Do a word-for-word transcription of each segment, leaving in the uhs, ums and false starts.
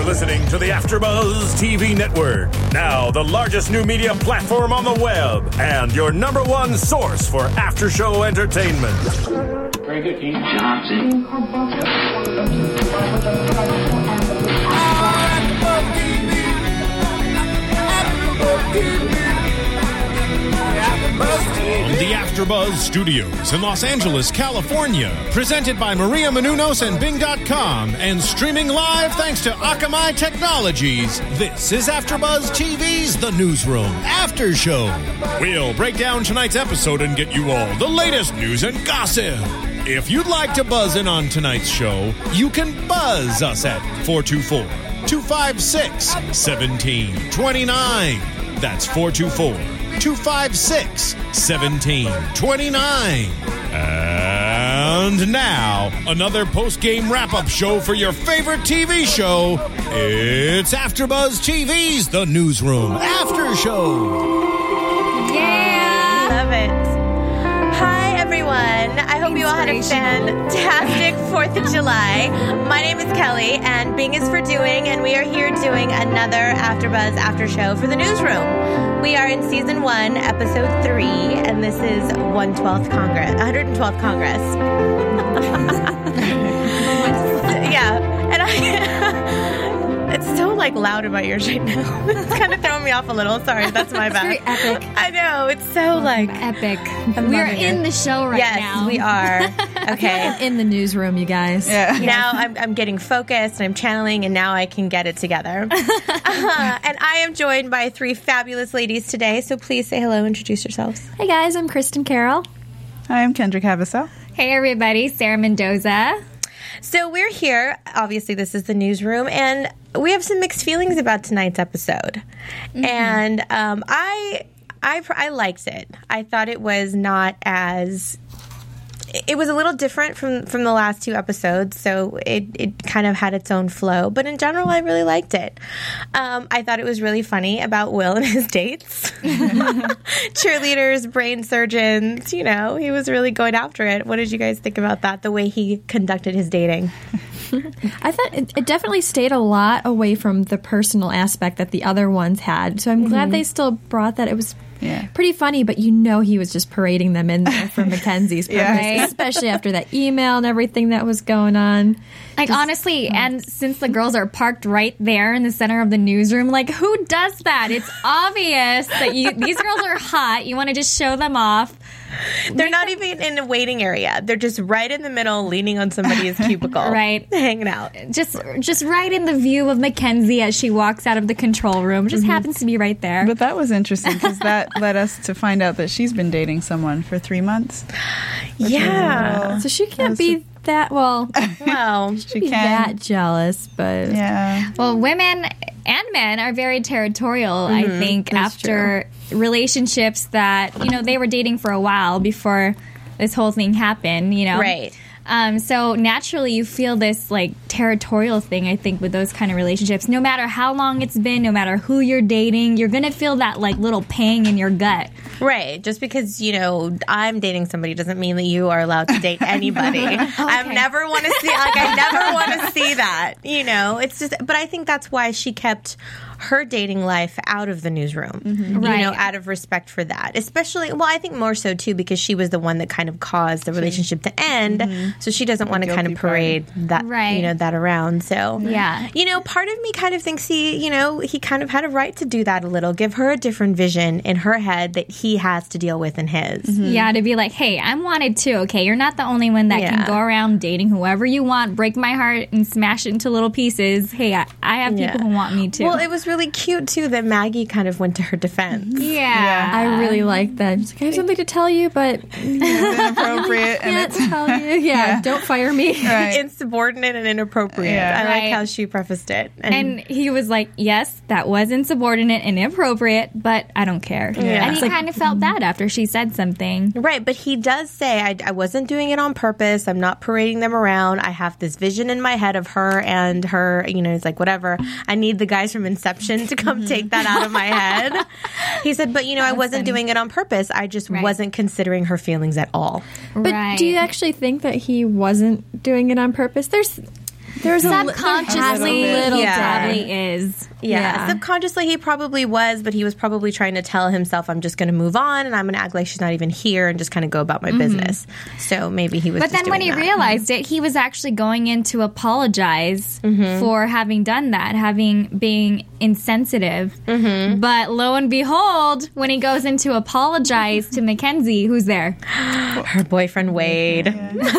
listening to the AfterBuzz T V network. Now, the largest new media platform on the web and your number one source for after-show entertainment. Very good, Keith Johnson. The AfterBuzz Studios in Los Angeles, California. Presented by Maria Menounos and Bing dot com and streaming live thanks to Akamai Technologies. This is AfterBuzz T V's The Newsroom After Show. We'll break down tonight's episode and get you all the latest news and gossip. If you'd like to buzz in on tonight's show, you can buzz us at four two four, two five six, one seven two nine. That's four two four, two five six, one seven two nine. And now, another post-game wrap-up show for your favorite T V show. It's AfterBuzz T V's The Newsroom After Show. Yeah! Love it. Hi, everyone. I hope you all had a fantastic fourth of July. My name is Kelly, and Bing is for doing, and we are here doing another AfterBuzz After Show for The Newsroom. We are in Season one, Episode three, and this is one twelfth Congress, one hundred twelfth Congress. Yeah, and I... It's so, like, loud in my ears right now. It's kind of throwing me off a little. Sorry, that's my bad. It's very epic. I know. It's so, like... Epic. I'm We're loving in it. the show right yes, now. Yes, we are. Okay. In the newsroom, you guys. Yeah. Now I'm, I'm getting focused, and I'm channeling, and now I can get it together. uh, and I am joined by three fabulous ladies today, so please say hello, introduce yourselves. Hey, guys. I'm Kristen Carroll. Hi, I'm Kendrick Havaso. Hey, everybody. Sarah Mendoza. So we're here. Obviously, this is the newsroom, and we have some mixed feelings about tonight's episode. Mm-hmm. And um, I, I, I liked it. I thought it was not as... It was a little different from, from the last two episodes, so it, it kind of had its own flow. But in general, I really liked it. Um, I thought it was really funny about Will and his dates. Cheerleaders, brain surgeons, you know, he was really going after it. What did you guys think about that, the way he conducted his dating? I thought it, it definitely stayed a lot away from the personal aspect that the other ones had. So I'm mm-hmm. glad they still brought that. It was yeah. pretty funny, but you know he was just parading them in there for Mackenzie's purpose, yeah. especially after that email and everything that was going on. Like, just, honestly, and since the girls are parked right there in the center of the newsroom, like, who does that? It's obvious that you, these girls are hot. You want to just show them off. They're not even in a waiting area. They're just right in the middle, leaning on somebody's cubicle. Right. Hanging out. Just just right in the view of Mackenzie as she walks out of the control room. Just mm-hmm. happens to be right there. But that was interesting because that led us to find out that she's been dating someone for three months. Yeah. Little, so she can't be that, well, well, she be can. that jealous, but... Yeah. Well, women and men are very territorial, mm-hmm. I think, That's after true. relationships that, you know, they were dating for a while before this whole thing happened, you know? Right. Um, so naturally you feel this, like, territorial thing, I think, with those kind of relationships. No matter how long it's been, no matter who you're dating, you're going to feel that, like, little pang in your gut. Right. Just because, you know, I'm dating somebody doesn't mean that you are allowed to date anybody. okay. I never want to see, like, I never want to see that, you know? It's just, but I think that's why she kept her dating life out of the newsroom, mm-hmm. right. you know, out of respect for that. Especially, well, I think more so, too, because she was the one that kind of caused the relationship to end, mm-hmm. so she doesn't want to kind of parade party. that, right. you know, that around. So, yeah. you know, part of me kind of thinks he, you know, he kind of had a right to do that a little, give her a different vision in her head that he has to deal with in his. Mm-hmm. Yeah, to be like, hey, I'm wanted too, okay? You're not the only one that yeah. can go around dating whoever you want, break my heart, and smash it into little pieces. Hey, I, I have yeah. people who want me too. Well, it was really cute, too, that Maggie kind of went to her defense. Yeah. yeah. I really like that. She's like, I have something to tell you, but it's inappropriate. I can't tell you. Yeah, yeah, don't fire me. Right. Insubordinate and inappropriate. Yeah. I right. like how she prefaced it. And, and he was like, yes, that was insubordinate and inappropriate, but I don't care. Yeah. And he like, kind of felt bad after she said something. Right, but he does say, I, I wasn't doing it on purpose. I'm not parading them around. I have this vision in my head of her and her, you know, it's like, whatever. I need the guys from Inception to come take that out of my head. He said, but, you know, I wasn't funny. doing it on purpose. I just right. wasn't considering her feelings at all. But right. do you actually think that he wasn't doing it on purpose? There's... There's subconsciously, a little yeah. dabbly. was. Yeah. Yeah. Subconsciously, he probably was, but he was probably trying to tell himself, I'm just going to move on and I'm going to act like she's not even here and just kind of go about my mm-hmm. business. So maybe he was But just then when he that. realized it, he was actually going in to apologize mm-hmm. for having done that, having being insensitive. Mm-hmm. But lo and behold, when he goes in to apologize to Mackenzie, who's there? Her boyfriend, Wade.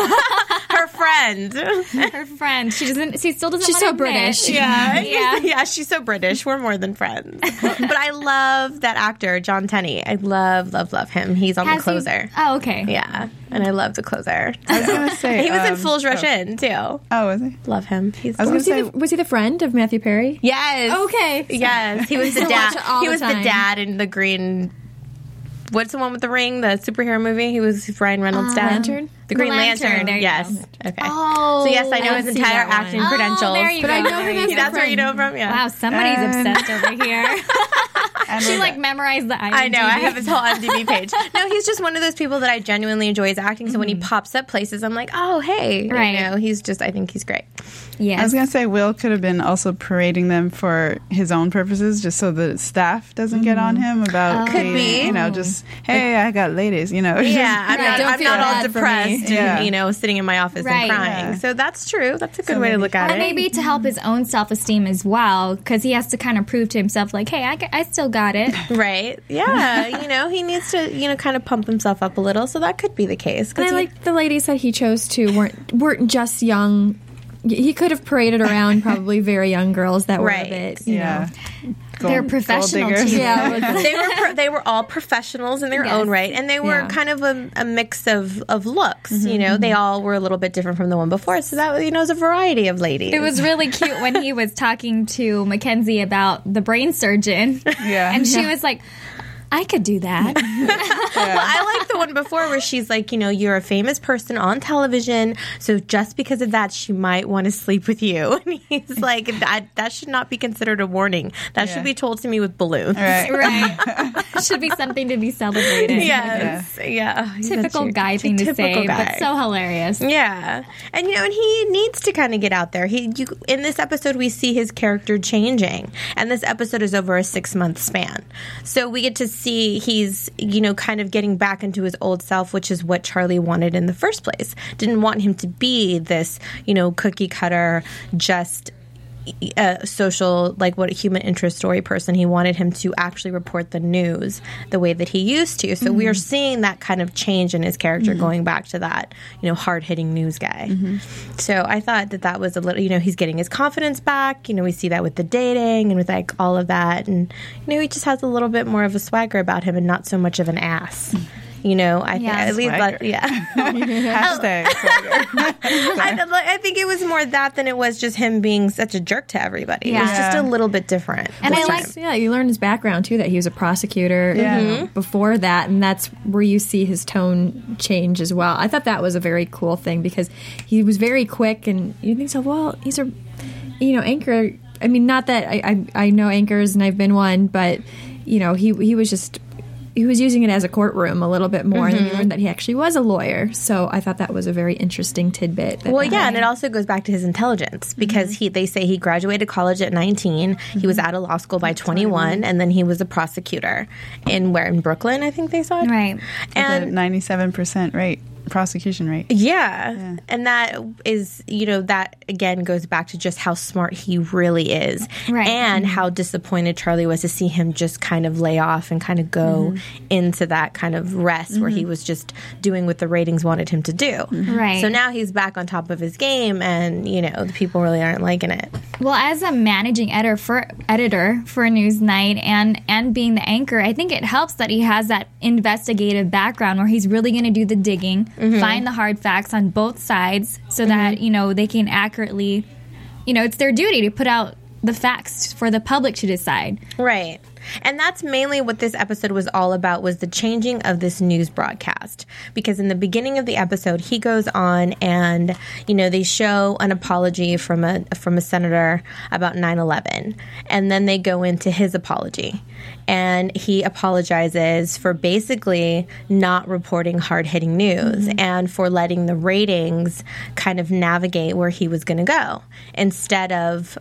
Her friend. Her friend. She doesn't. She still doesn't. She's want so to admit. British. Yeah. Yeah. Yeah, she's so British. We're more than friends. But I love that actor, John Tenney. I love, love, love him. He's on Has The Closer. He, oh, okay. Yeah. And I love The Closer. I was going to say. He was in um, Fools Rush oh. In, too. Oh, was he? Love him. He's I was Was he, gonna the, say- was he the friend of Matthew Perry? Yes. Okay. Yes. He was the used to dad. watch it all He the was the time. dad in the Green. What's the one with the ring? The superhero movie. He was Ryan Reynolds' dad. Lantern? The Green The Lantern. Lantern, there you Yes. go. Okay. Oh, so yes, I know I his see entire that one. acting Oh, credentials. there you But go. I know him as That's the where you know friend. from. Yeah. Wow, somebody's And- obsessed over here. And She with like that- memorized the I M D B. I know. I have his whole I M D B page. No, he's just one of those people that I genuinely enjoy his acting. So when he pops up places, I'm like, oh, hey. Right. You know, he's just, I think he's great. I Yes. was going to say Will could have been also parading them for his own purposes, just so the staff doesn't get on him about, Oh. Could dating, be. you know, just, hey, I got ladies, you know. Yeah, I'm Right, not, don't I'm feel not all bad for me. depressed and, Yeah. you know, sitting in my office Right. and crying. Yeah. So that's true. That's a good So way to maybe- look at Or it. maybe to help his own self-esteem as well, because he has to kind of prove to himself, like, hey, I, g- I still got it. Right. Yeah. You know, he needs to, you know, kind of pump himself up a little. So that could be the case. 'Cause And I he- like the ladies that he chose to weren't weren't just young. He could have paraded around probably very young girls that were Right. a bit, you Yeah. know. Gold- They're gold professional diggers. too. Yeah, they were pro- they were all professionals in their Yes. own right, and they were Yeah. kind of a, a mix of, of looks. Mm-hmm, You know, they all were a little bit different from the one before. So that you know was a variety of ladies. It was really cute when he was talking to Mackenzie about the brain surgeon. Yeah. And she was like, I could do that. Well, I like the one before where she's like, you know, you're a famous person on television, so just because of that, she might want to sleep with you. And he's like, that that should not be considered a warning. That Yeah. should be told to me with balloons. All right. Right. Should be something to be celebrated. Yes. Yeah. Oh, he's Typical such a- guy thing to typical say, guy. but so hilarious. Yeah, and you know, and he needs to kind of get out there. He, you, in this episode, we see his character changing, and this episode is over a six month span, so we get to see he's, you know, kind of getting back into his old self, which is what Charlie wanted in the first place. Didn't want him to be this, you know, cookie cutter, just a social, like what a human interest story person. He wanted him to actually report the news the way that he used to. So Mm-hmm. we are seeing that kind of change in his character, mm-hmm. going back to that, you know, hard hitting news guy. Mm-hmm. So I thought that that was a little, you know, he's getting his confidence back. You know, we see that with the dating and with like all of that, and you know, he just has a little bit more of a swagger about him and not so much of an ass. You know, I think Yeah. at least that, Swagger. yeah. Hashtag. I, I think it was more that than it was just him being such a jerk to everybody. It was Yeah. just a little bit different. And this I time. like- Yeah, you learn his background too, that he was a prosecutor Yeah. you know, before that, and that's where you see his tone change as well. I thought that was a very cool thing because he was very quick, and you think so, well, he's a, you know, anchor. I mean, not that I, I, I know anchors and I've been one, but, you know, he, he was just, he was using it as a courtroom a little bit more, and then you learned that he actually was a lawyer. So I thought that was a very interesting tidbit. that- Well, yeah, and it also goes back to his intelligence because he they say he graduated college at nineteen. He was out of law school by twenty-one, and then he was a prosecutor in where in Brooklyn, I think they said. Right. The And ninety-seven percent rate, prosecution rate. yeah. Yeah. And that is, you know, that again goes back to just how smart he really is. Right. And how disappointed Charlie was to see him just kind of lay off and kind of go into that kind of rest where he was just doing what the ratings wanted him to do. Right. So now he's back on top of his game, and, you know, the people really aren't liking it. Well, as a managing editor for editor for Newsnight and and being the anchor, I think it helps that he has that investigative background where he's really going to do the digging, find the hard facts on both sides, so that you know they can accurately, you know, it's their duty to put out the facts for the public to decide. Right. And that's mainly what this episode was all about, was the changing of this news broadcast. Because in the beginning of the episode, he goes on and, you know, they show an apology from a from a senator about nine eleven. And then they go into his apology. And he apologizes for basically not reporting hard-hitting news mm-hmm. and for letting the ratings kind of navigate where he was going to go instead of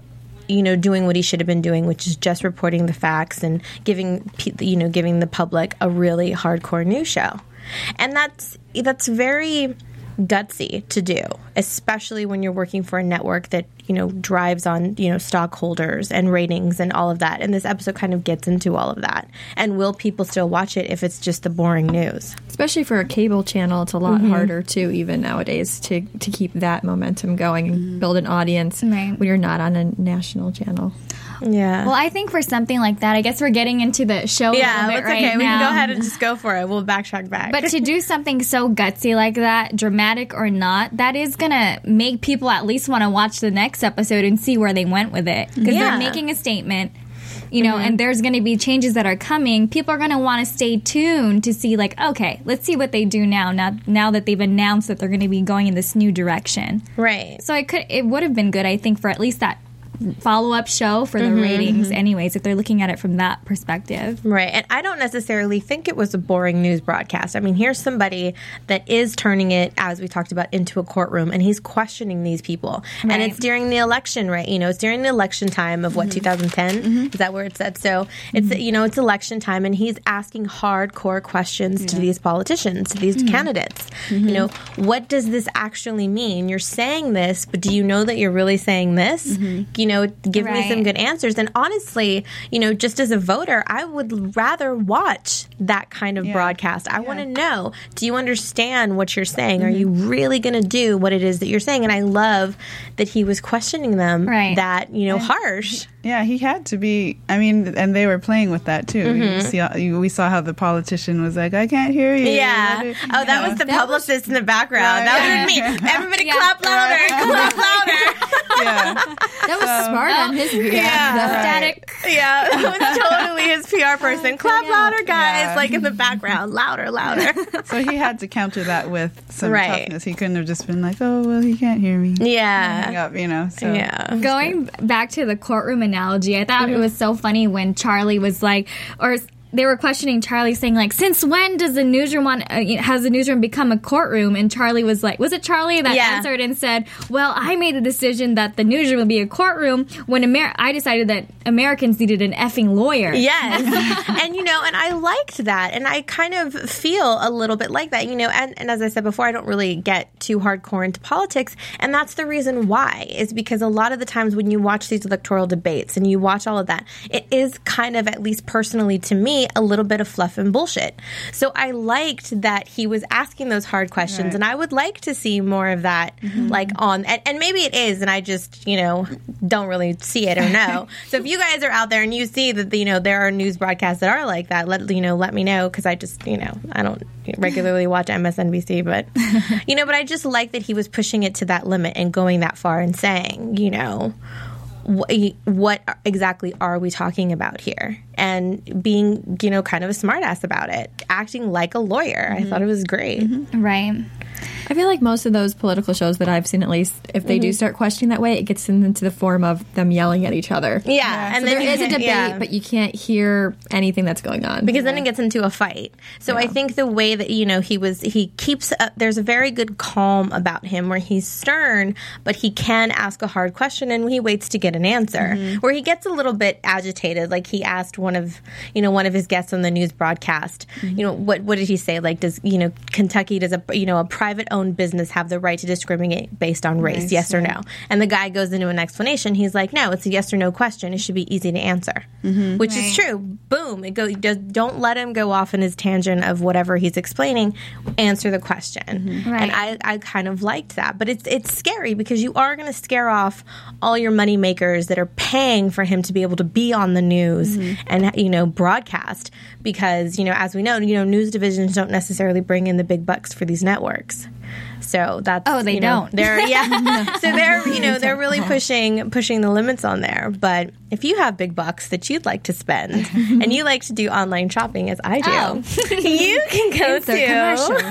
you know, doing what he should have been doing, which is just reporting the facts and giving, you know, giving the public a really hardcore news show. And that's that's very gutsy to do, especially when you're working for a network that, you know, drives on, you know, stockholders and ratings and all of that. And this episode kind of gets into all of that. And will people still watch it if it's just the boring news? Especially for a cable channel, it's a lot Mm-hmm. harder, too, even nowadays, to, to keep that momentum going and Mm-hmm. build an audience Right. when you're not on a national channel. Yeah. Well, I think for something like that, I guess we're getting into the show a yeah, little bit it's right okay. We can now. go ahead and just go for it. We'll backtrack back. But to do something so gutsy like that, dramatic or not, that is going to make people at least want to watch the next episode and see where they went with it. Because Yeah. they're making a statement, you know, and there's going to be changes that are coming. People are going to want to stay tuned to see, like, okay, let's see what they do now, now, now that they've announced that they're going to be going in this new direction. right. So it could, it would have been good, I think, for at least that follow-up show for the Mm-hmm, ratings anyways, if they're looking at it from that perspective. Right. And I don't necessarily think it was a boring news broadcast. I mean, here's somebody that is turning it, as we talked about, into a courtroom, and he's questioning these people. And Right. it's during the election, right? You know, it's during the election time of what, twenty ten? Is that where it said? So it's, you know, it's election time, and he's asking hardcore questions to these politicians, to these candidates. You know, what does this actually mean? You're saying this, but do you know that you're really saying this? You know, give me some Right. good answers. And honestly, you know, just as a voter, I would rather watch that kind of Yeah. broadcast. I want to know, do you understand what you're saying? Are you really going to do what it is that you're saying? And I love that he was questioning them Right. that, you know, harsh. Yeah, he had to be. I mean, and they were playing with that too. You see, how- you- we saw how the politician was like, "I can't hear you." Yeah. What Oh, do- that you was know? the publicist in the background. That was me. Everybody clap louder. Clap louder. Yeah, That was smart on his behalf. Yeah. Static. Yeah, it was totally his P R person. Clap louder, guys. Yeah. Like in the background. Louder, louder. so he had to counter that with some Right. toughness. He couldn't have just been like, "Oh, well, he can't hear me." Hang Yeah. up, you know. So Yeah. Going back to the courtroom analogy, I thought it was so funny when Charlie was like, or they were questioning Charlie, saying like, "Since when does the newsroom want? Uh, has the newsroom become a courtroom?" And Charlie was like, "Was it Charlie that Yeah. answered and said, well, I made the decision that the newsroom would be a courtroom when Amer- I decided that Americans needed an effing lawyer." Yes. And, you know, and I liked that. And I kind of feel a little bit like that, you know, and, and as I said before, I don't really get too hardcore into politics. And that's the reason why, is because a lot of the times when you watch these electoral debates and you watch all of that, it is kind of, at least personally to me, a little bit of fluff and bullshit. So I liked that he was asking those hard questions. Right. And I would like to see more of that, like on, and, and maybe it is, and I just, you know, don't really see it or know. So if you guys are out there and you see that, you know, there are news broadcasts that are like that, let, you know, let me know, because I just, you know, I don't regularly watch M S N B C, but, you know, but I just like that he was pushing it to that limit and going that far and saying, you know, what, what exactly are we talking about here? And being, you know, kind of a smartass about it, acting like a lawyer. I thought it was great. Right. I feel like most of those political shows that I've seen, at least, if they do start questioning that way, it gets them into the form of them yelling at each other. Yeah, and So then there you is a can't- debate, yeah. but you can't hear anything that's going on. because then it gets into a fight. So I think the way that, you know, he was, he keeps, uh, there's a very good calm about him where he's stern, but he can ask a hard question and he waits to get an answer. Where he gets a little bit agitated, like he asked one of, you know, one of his guests on the news broadcast, you know, what what did he say? Like, does, you know, Kentucky, does a, you know, a private owned business have the right to discriminate based on race, Race, yes or yeah. no? And the guy goes into an explanation. He's like, no, it's a yes or no question. It should be easy to answer, which is true. Boom. It go, just don't let him go off in his tangent of whatever he's explaining. Answer the question. Right. And I, I kind of liked that. But it's it's scary because you are going to scare off all your money makers that are paying for him to be able to be on the news and, you know, broadcast. Because, you know, as we know, you know, news divisions don't necessarily bring in the big bucks for these networks. So that's Oh, they you know, don't. They're yeah. So they're you know they're really pushing pushing the limits on there. But if you have big bucks that you'd like to spend and you like to do online shopping as I do, Oh. you can go Insert to commercial.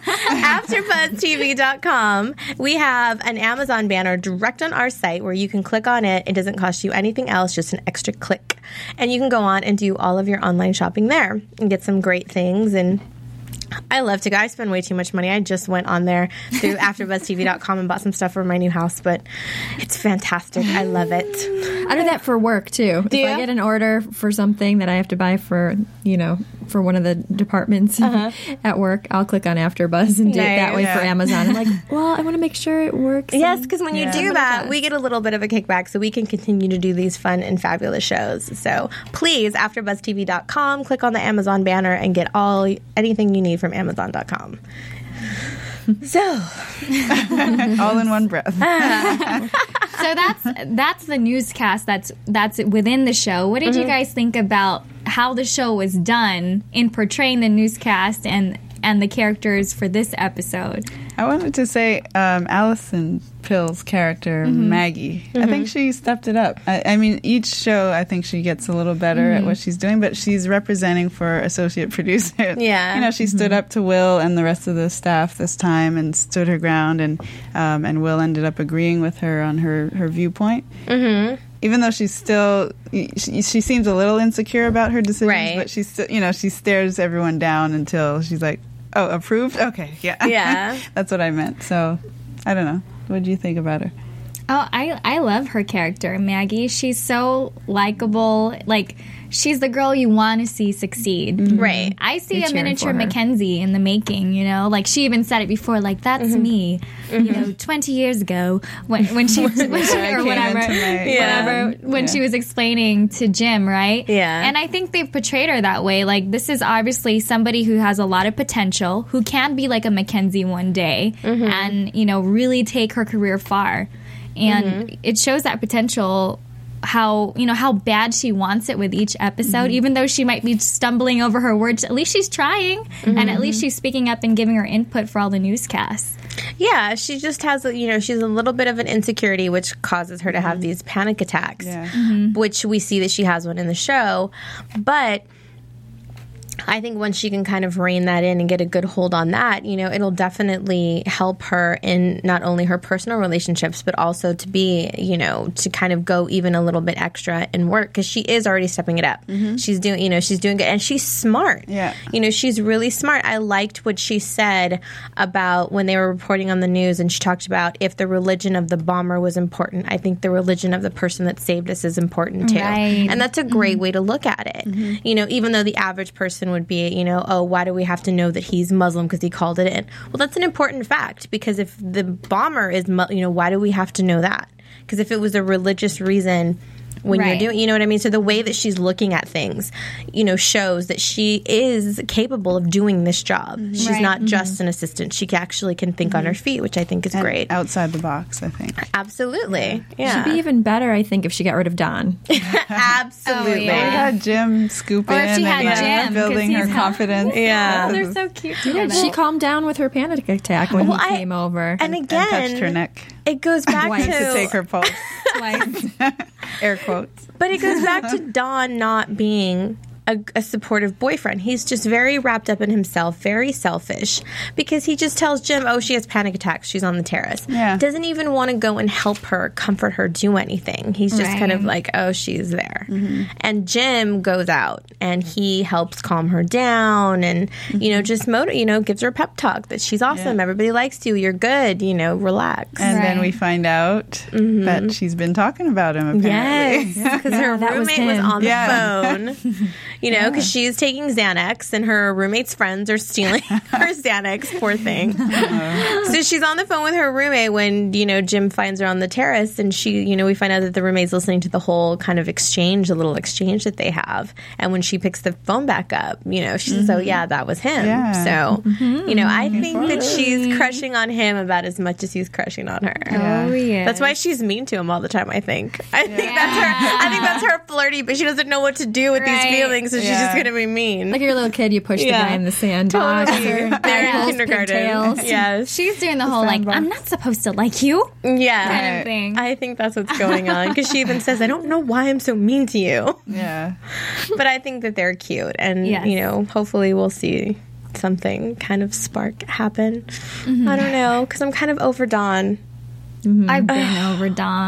after buzz T V dot com. We have an Amazon banner direct on our site where you can click on it. It doesn't cost you anything else, just an extra click, and you can go on and do all of your online shopping there and get some great things and I love to go. I spend way too much money. I just went on there through after buzz T V dot com and bought some stuff for my new house, but it's fantastic. I love it. I do that for work, too. Do if you? I get an order for something that I have to buy for, you know, for one of the departments uh-huh. at work, I'll click on AfterBuzz and do Nice. it that way Yeah. for Amazon. I'm like, well, I want to make sure it works. Yes, because when you Yeah. do that, we get a little bit of a kickback, so we can continue to do these fun and fabulous shows. So please, after buzz T V dot com, click on the Amazon banner and get all anything you need from amazon dot com. So, All in one breath. So that's that's the newscast that's that's within the show. What did Mm-hmm. you guys think about how the show was done in portraying the newscast and and the characters for this episode? I wanted to say um, Allison Pill's character, Mm-hmm. Maggie. I think she stepped it up. I, I mean, each show, I think she gets a little better Mm-hmm. at what she's doing, but she's representing for associate producer. Yeah. You know, she stood Mm-hmm. up to Will and the rest of the staff this time and stood her ground, and um, and Will ended up agreeing with her on her, her viewpoint. Mm-hmm. Even though she's still, she, she seems a little insecure about her decisions, Right. but she's still, you know, she stares everyone down until she's like, oh, approved? Okay, yeah. Yeah. That's what I meant. So, I don't know. What do you think about her? Oh, I I love her character, Maggie. She's so likable. Like, she's the girl you want to see succeed. right. I see You're a cheering miniature for her. Mackenzie in the making, you know? Like, she even said it before, like, that's me, you know, twenty years ago when, when she, when she I or came whatever, into my- Yeah. whatever, when Yeah. she was explaining to Jim, right? Yeah. And I think they've portrayed her that way. Like, this is obviously somebody who has a lot of potential, who can be like a Mackenzie one day and, you know, really take her career far. And it shows that potential, how, you know, how bad she wants it with each episode, even though she might be stumbling over her words. At least she's trying, and at least she's speaking up and giving her input for all the newscasts. Yeah, she just has, a, you know, she's a little bit of an insecurity, which causes her to have these panic attacks, Yeah. which we see that she has one in the show. But I think once she can kind of rein that in and get a good hold on that, you know, it'll definitely help her in not only her personal relationships, but also to be, you know, to kind of go even a little bit extra in work, because she is already stepping it up. She's doing, you know, she's doing good, and she's smart. Yeah. You know, she's really smart. I liked what she said about when they were reporting on the news, and she talked about if the religion of the bomber was important, I think the religion of the person that saved us is important too. Right. And that's a great way to look at it. You know, even though the average person would be, you know, oh, why do we have to know that he's Muslim because he called it in? Well, that's an important fact, because if the bomber is, mu- you know, why do we have to know that? Because if it was a religious reason when Right. you're doing, you know what I mean? So the way that she's looking at things, you know, shows that she is capable of doing this job. She's Right. not just an assistant. She actually can think on her feet, which I think is And great. outside the box, I think. Absolutely. Yeah. She'd be even better, I think, if she got rid of Don. Absolutely. Oh, yeah. We had Jim scoop Or if in she and had like, Jim, building 'cause her he's confidence. Yeah. Oh, they're so cute. She calmed down with her panic attack when Well, he I- came over. And again, and touched her neck it goes back Twice to, to take her pulse. Twice. Air quotes. but it goes back to Don not being a, a supportive boyfriend. He's just very wrapped up in himself, very selfish, because he just tells Jim, oh, she has panic attacks, she's on the terrace. Yeah. Doesn't even want to go and help her, comfort her, do anything. He's just Right. kind of like, oh, she's there. Mm-hmm. And Jim goes out and he helps calm her down and, you know, just motiv- you know, gives her a pep talk that she's awesome, Yeah. everybody likes you, you're good, you know, relax. And then we Right. find out that she's been talking about him, apparently. Yes, because her that was roommate was, him. on the Yeah. phone. You know, because she's taking Xanax, and her roommate's friends are stealing her Xanax. Poor thing. So she's on the phone with her roommate when, you know, Jim finds her on the terrace, and she, you know, we find out that the roommate's listening to the whole kind of exchange, the little exchange that they have. And when she picks the phone back up, you know, she says, "Oh yeah, that was him." Yeah. So, you know, I think that she's crushing on him about as much as he's crushing on her. Oh, yeah. That's why she's mean to him all the time, I think. I think that's her I think that's her flirty, but she doesn't know what to do with Right. these feelings, so she's Yeah. just gonna be mean. Like your little kid, you push Yeah. the guy in the sandbox. Totally. or They're in those kindergarten. pigtails. Yes. She's doing the whole, like, sandbox. I'm not supposed to like you Yeah. kind of thing. I think that's what's going on, because she even says, I don't know why I'm so mean to you. Yeah. But I think that they're cute, and, Yes. you know, hopefully we'll see something kind of spark happen. I don't know, because I'm kind of over Dawn. I've been over Dawn.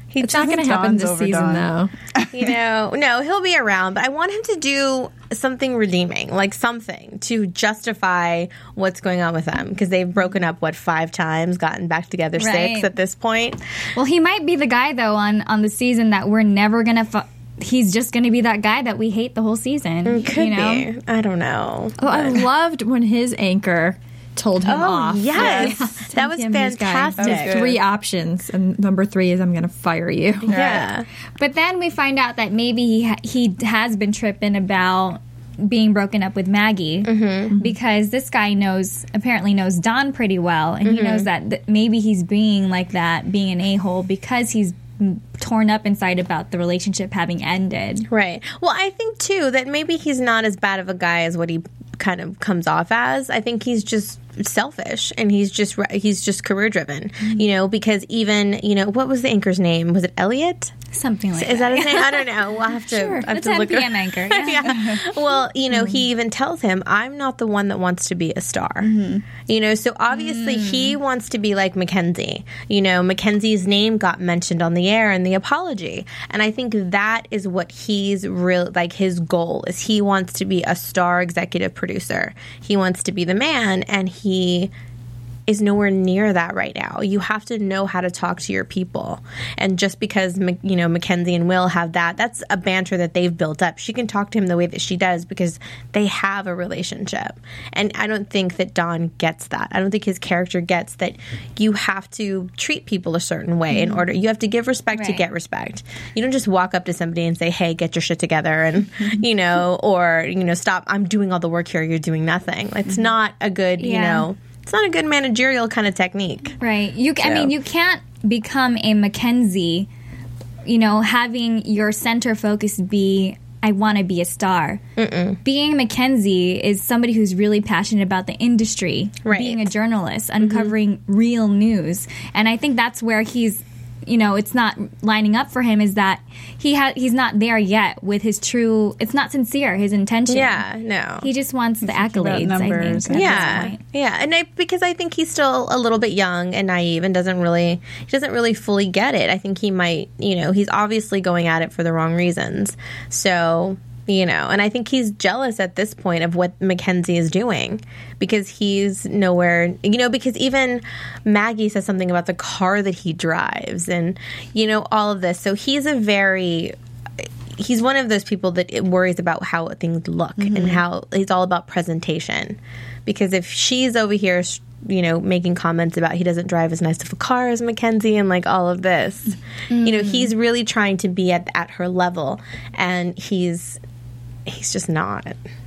He It's not going to happen Dawn's this over season, Dawn. though. You know, no, he'll be around, but I want him to do something redeeming, like something to justify what's going on with them, because they've broken up, what, five times, gotten back together Right. six at this point. Well, he might be the guy, though, on, on the season that we're never going to... Fu- he's just going to be that guy that we hate the whole season. Could you know? be. I don't know. Oh, I loved when his anchor told him Oh, off. yes. Like, That was ten P M news guy. fantastic. That was good. Three options, and number three is I'm going to fire you. Yeah. But then we find out that maybe he, ha- he has been tripping about being broken up with Maggie because this guy knows, apparently knows Dawn pretty well, and he knows that th- maybe he's being like that, being an a-hole, because he's m- torn up inside about the relationship having ended. Right. Well, I think, too, that maybe he's not as bad of a guy as what he kind of comes off as. I think he's just selfish, and he's just he's just career driven, you know, because even, you know, what was the anchor's name? Was it Elliot? Something like Is that. that his name? I don't know. We'll have to, Sure. I have The to look ten p m her- anchor. Yeah. yeah. Well, you know, he even tells him, I'm not the one that wants to be a star. You know, so obviously he wants to be like Mackenzie. You know, Mackenzie's name got mentioned on the air in the apology. And I think that is what he's real, like his goal is he wants to be a star executive producer. He wants to be the man, and he is nowhere near that right now. You have to know how to talk to your people. And just because, you know, Mackenzie and Will have that, that's a banter that they've built up. She can talk to him the way that she does because they have a relationship. And I don't think that Dawn gets that. I don't think his character gets that you have to treat people a certain way in order. You have to give respect to Right. get respect. You don't just walk up to somebody and say, hey, get your shit together, and, you know, or, you know, stop, I'm doing all the work here, you're doing nothing. It's not a good, you Yeah. know, it's not a good managerial kind of technique. Right. You. I So- mean, you can't become a Mackenzie, you know, having your center focus be, I want to be a star. Mm-mm. Being Mackenzie is somebody who's really passionate about the industry, Right. being a journalist, uncovering real news. And I think that's where he's, you know, it's not lining up for him, is that he ha- he's not there yet with his true, it's not sincere, his intention. Yeah, no. He just wants the thinking about accolades, numbers I think. and- at yeah, this point. yeah, and I, because I think he's still a little bit young and naive and doesn't really he doesn't really fully get it. I think he might, you know, he's obviously going at it for the wrong reasons. So, you know, and I think he's jealous at this point of what Mackenzie is doing because he's nowhere, you know, because even Maggie says something about the car that he drives and, you know, all of this. So he's a very he's one of those people that it worries about how things look and how he's all about presentation. Because if she's over here, you know, making comments about he doesn't drive as nice of a car as Mackenzie and like all of this, you know, he's really trying to be at at her level, and he's he's just not.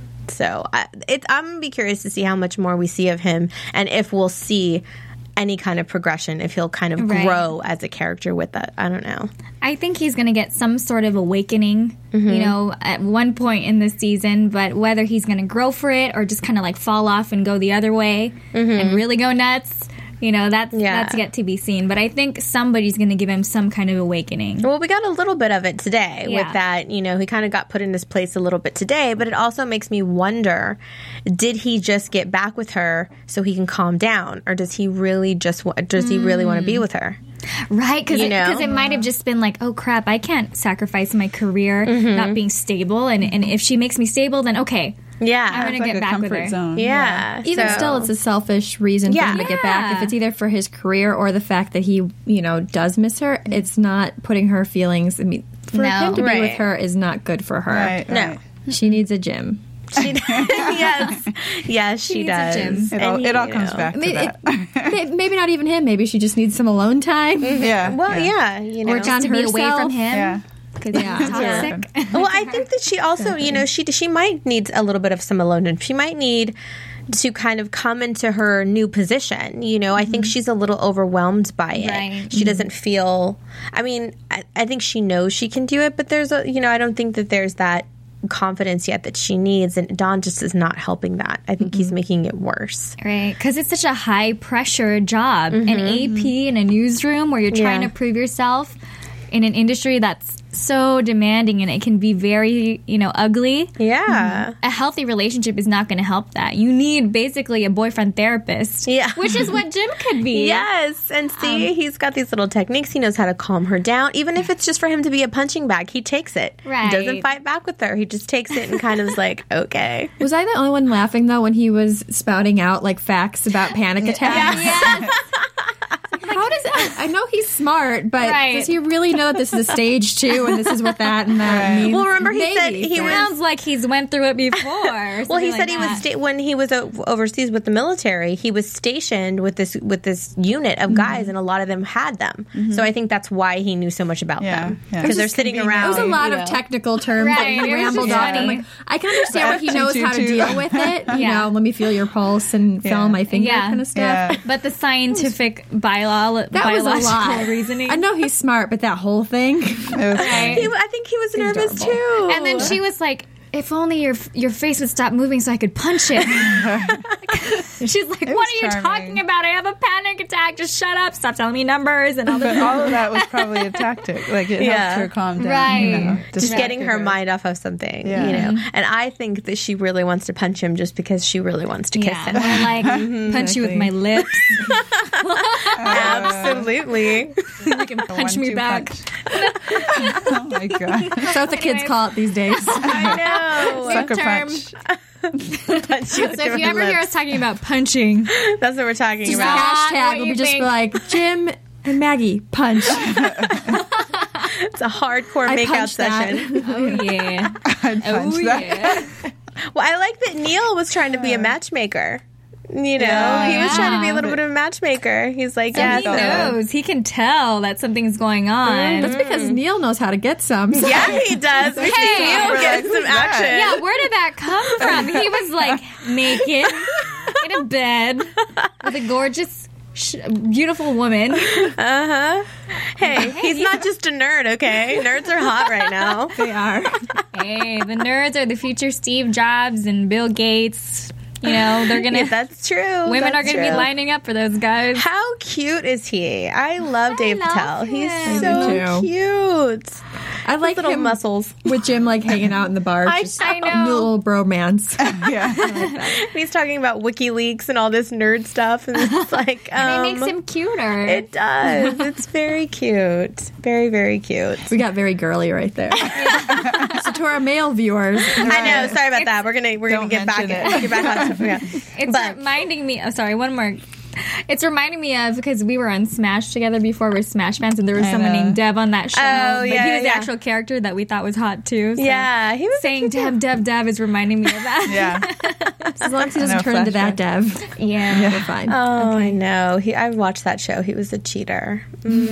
So I, it, I'm gonna be curious to see how much more we see of him, and if we'll see any kind of progression, if he'll kind of Right. grow as a character with that. I don't know. I think he's going to get some sort of awakening, Mm-hmm. you know, at one point in this season, but whether he's going to grow for it or just kind of like fall off and go the other way and really go nuts, you know, that's, Mm-hmm. Yeah. that's yet to be seen. But I think somebody's going to give him some kind of awakening. Well, we got a little bit of it today Yeah. with that, you know, he kind of got put in this place a little bit today, but it also makes me wonder, did he just get back with her so he can calm down, or does he really just wa- does he really want to be with her? Right, because You it, know? 'cause it might have just been like, oh crap, I can't sacrifice my career Mm-hmm. not being stable, and, and if she makes me stable, then okay, Yeah. I'm It's gonna like get a back with comfort her. zone. yeah. Even so- still, it's a selfish reason Yeah. for him to get back. Yeah. If it's either for his career or the fact that he, you know, does miss her, it's not putting her feelings. I mean, for No. him to be Right. with her is not good for her. Right, No. right. She needs a gym. She, yes. Yes, she, needs a does. gym. It all, And, it all you comes know. back to Maybe, that. it- maybe not even him. Maybe she just needs some alone time. yeah. Well, yeah, you know. Or John To be away herself. from him. Yeah. Because Yeah. he's toxic. Well, I think that she also, you know, she she might need a little bit of some alone time. She might need to kind of come into her new position. You know, I think she's a little overwhelmed by it. Right. She doesn't feel. I mean, I, I think she knows she can do it, but there's a, you know, I don't think that there's that confidence yet that she needs, and Don just is not helping that. I think he's making it worse. Right, because it's such a high pressure job, an A P in a newsroom where you're trying Yeah. to prove yourself in an industry that's so demanding and it can be very, you know, ugly. Yeah. A healthy relationship is not going to help that. You need basically a boyfriend therapist. Yeah. Which is what Jim could be. Yes, and see, um, he's got these little techniques. He knows how to calm her down. Even if it's just for him to be a punching bag, he takes it. Right. He doesn't fight back with her. He just takes it and kind of is like, okay. Was I the only one laughing, though, when he was spouting out, like, facts about panic attacks? Yes. How does it, I know he's smart, but Right. does he really know that this is a stage two and this is what that and that Right. means? Well, remember he Maybe. said he was. Sounds like he's went through it before. Well, he something said like he that. was sta- when he was o- overseas with the military. He was stationed with this with this unit of guys, and a lot of them had them. So I think that's why he knew so much about Yeah, them yeah. because It they're was sitting convenient. around. It was a lot you of know. technical terms Right, that he it was rambled just off. I'm funny. like, I can understand what he knows how to two two two. deal with it. You Yeah. know, let me feel your pulse and feel Yeah. on my finger Yeah. kind of stuff. Yeah. But the scientific bio- That was a biological lot. reasoning. I know he's smart, but that whole thing. It was Right. He, I think he was nervous adorable. too. And then she was like, if only your your face would stop moving so I could punch it. She's like, what was are you charming. talking about? I have a panic attack. Just shut up. Stop telling me numbers and all But this. all of that was probably a tactic. Like, it Yeah. helped her calm down. Right. You know, just distracted getting her mind off of something, Yeah. you know. And I think that she really wants to punch him just because she really wants to kiss Yeah, him. or like punch you with my lips. Absolutely. You can punch me One-two back. punch. Oh my god. That's what the kids call it these days. I know. Sucker term. punch. Punch you with So if your you ever hear lips. us talking about punching, That's what we're talking Just about. the Not hashtag what will you be just be think. like, Jim and Maggie, punch. It's a hardcore I makeout punched that. session. oh yeah, I'd punch oh that. yeah. Well, I like that Neil was trying to be a matchmaker. You know, Yeah. he was trying to be a little But- bit of a matchmaker. He's like, So yeah, he so- knows. He can tell that something's going on. That's because Neil knows how to get some. So. Yeah, he does. We see Hey. Neil We're get like, some who's that? action. Yeah, where did that come from? He was like naked in a bed with a gorgeous, sh- beautiful woman. Uh-huh. Hey, he's not just a nerd, okay? Nerds are hot right now. They are. Hey, the nerds are the future Steve Jobs and Bill Gates. You know, they're gonna. Yeah, that's true. women That's are gonna be true. lining up for those guys. How cute is he? I love Dave love Patel. He's him. so I do cute. I like Little him muscles. with Jim like hanging out in the bar. I just I a know. little bromance. Yeah. He's talking about WikiLeaks and all this nerd stuff, and it's like, um, And it makes him cuter. It does. It's very cute. Very, very cute. We got very girly right there. So to our male viewers, I know. Sorry about that. We're gonna we're gonna Don't get back mention it. get back on topic. Yeah. It's But- reminding me. Oh, sorry, one more. It's reminding me of because we were on Smash together before. We're Smash fans, and there was I someone know. named Deb on that show. Oh, but yeah, he was yeah. the actual character that we thought was hot too. So Yeah, he was a saying cute Deb, Deb, Deb is reminding me of that. Yeah. as long as he doesn't No turn into that flashback. Dev, yeah. we're fine. Oh, I know. He, I watched that show. He was a cheater.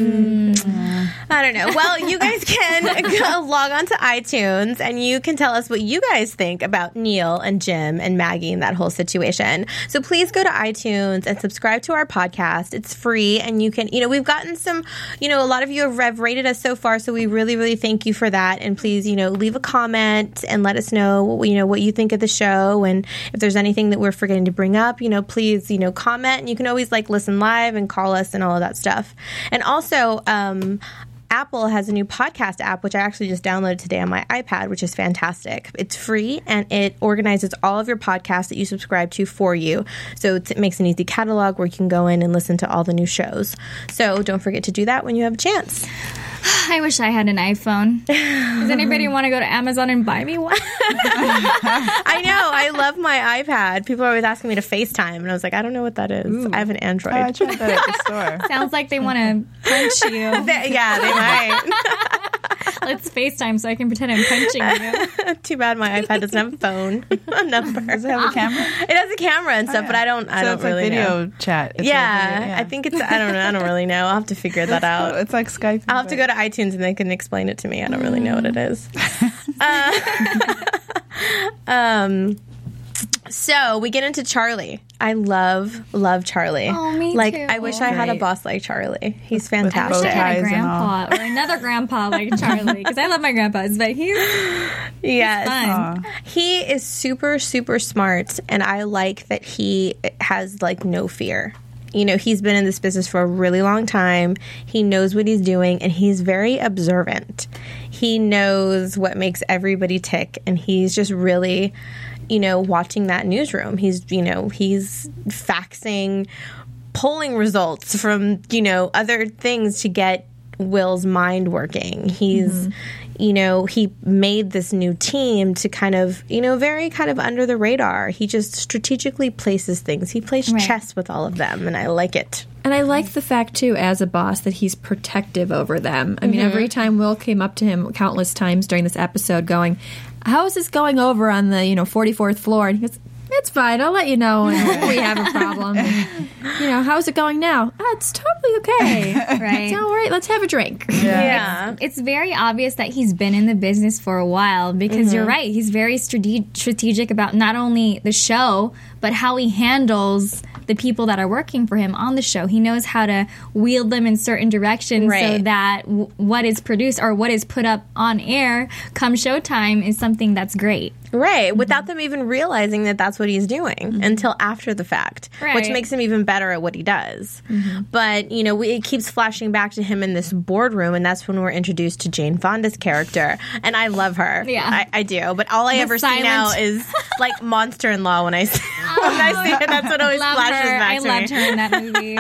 Mm. I don't know. Well, you guys can go log on to iTunes and you can tell us what you guys think about Neil and Jim and Maggie and that whole situation. So please go to iTunes and subscribe to our podcast. It's free and you can, you know, we've gotten some, you know, a lot of you have rev rated us so far. So we really, really thank you for that. And please, you know, leave a comment and let us know, you know, what you think of the show. And if there's anything that we're forgetting to bring up, you know, please, you know, comment. And you can always like listen live and call us and all of that stuff. And also, um, Apple has a new podcast app, which I actually just downloaded today on my iPad, which is fantastic. It's free, and it organizes all of your podcasts that you subscribe to for you. So it's, it makes an easy catalog where you can go in and listen to all the new shows. So don't forget to do that when you have a chance. I wish I had an iPhone. Does anybody want to go to Amazon and buy me one? I know. I love my iPad. People are always asking me to FaceTime, and I was like, I don't know what that is. I have an Android. Oh, I tried that at the store. Sounds like they want to punch you. They- yeah, they might. Let's FaceTime so I can pretend I'm punching you. Too bad my iPad doesn't have a phone a number. Does it have a camera? It has a camera and stuff, yeah. but I don't. I so don't it's really like video know. chat. It's Yeah, like video, I think it's. I don't know. I don't really know. I'll have to figure that Oh, out. it's like Skype. I'll have to go to iTunes and they can explain it to me. I don't really know what it is. uh, um. So we get into Charlie. I love, love Charlie. Oh, me like, too. I wish I had a Great. boss like Charlie. He's I wish fantastic. I had a ties and all. grandpa or another grandpa like Charlie because I love my grandpas, but he's Yes. fun. He is super, super smart, and I like that he has like no fear. you know, he's been in this business for a really long time. He knows what he's doing, and he's very observant. He knows what makes everybody tick, and he's just really, you know, watching that newsroom. He's, you know, he's faxing polling results from, you know, other things to get Will's mind working. He's, mm-hmm. you know, he made this new team to kind of, you know, very kind of under the radar. He just strategically places things. He plays right. chess with all of them, and I like it. And I like the fact, too, as a boss, that he's protective over them. I mean, mm-hmm. every time Will came up to him countless times during this episode going, how is this going over on the, you know, forty-fourth floor? And he goes, it's fine. I'll let you know when we have a problem. And, you know, how's it going now? Oh, it's totally okay. Right. It's all right. Let's have a drink. Yeah. yeah. It's, it's very obvious that he's been in the business for a while because mm-hmm. you're right. He's very strate- strategic about not only the show, but how he handles the people that are working for him on the show. He knows how to wield them in certain directions right. so that w- what is produced or what is put up on air come showtime is something that's great. Right, mm-hmm. without them even realizing that that's what he's doing mm-hmm. until after the fact, right. which makes him even better at what he does. Mm-hmm. But, you know, we, it keeps flashing back to him in this boardroom, and that's when we're introduced to Jane Fonda's character. And I love her. Yeah. I, I do. But all I the ever silent. see now is, like, Monster-in-Law when I see, oh, when I see it. That's what always love flashes her. back I to loved me. her in that movie.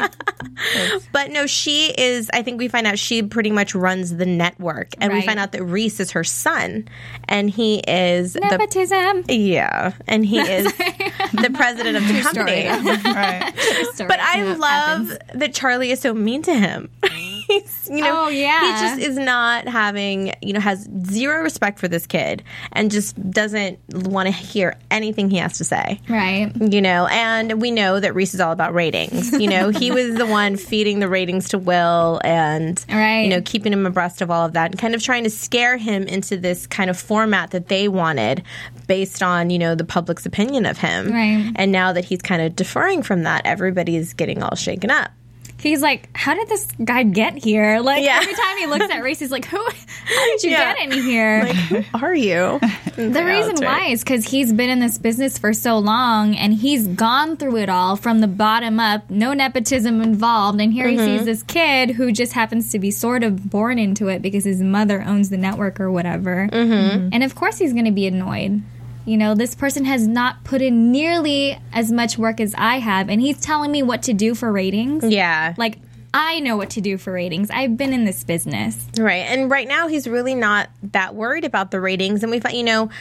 But, no, she is, I think we find out she pretty much runs the network. And right. we find out that Reese is her son. And he is Nepotism. the... Yeah. Yeah, and he is the president of the True company. Story, right. True story. But I yeah, love happens. that Charlie is so mean to him. He's, you know, oh, yeah. he just is not having, you know, has zero respect for this kid and just doesn't want to hear anything he has to say. Right. You know, and we know that Reese is all about ratings. You know, he was the one feeding the ratings to Will and, right. you know, keeping him abreast of all of that and kind of trying to scare him into this kind of format that they wanted based on, you know, the public's opinion of him. Right. And now that he's kind of deferring from that, everybody's getting all shaken up. He's like, how did this guy get here? Like, yeah. every time he looks at Reese, he's like, who? How did you yeah. get in here? Like, who are you? The reason why right. is because he's been in this business for so long, and he's gone through it all from the bottom up, no nepotism involved, and here mm-hmm. he sees this kid who just happens to be sort of born into it because his mother owns the network or whatever. Mm-hmm. And of course he's going to be annoyed. You know, this person has not put in nearly as much work as I have, and he's telling me what to do for ratings. Yeah. Like, I know what to do for ratings. I've been in this business. Right. And right now, he's really not that worried about the ratings. And we find, you know,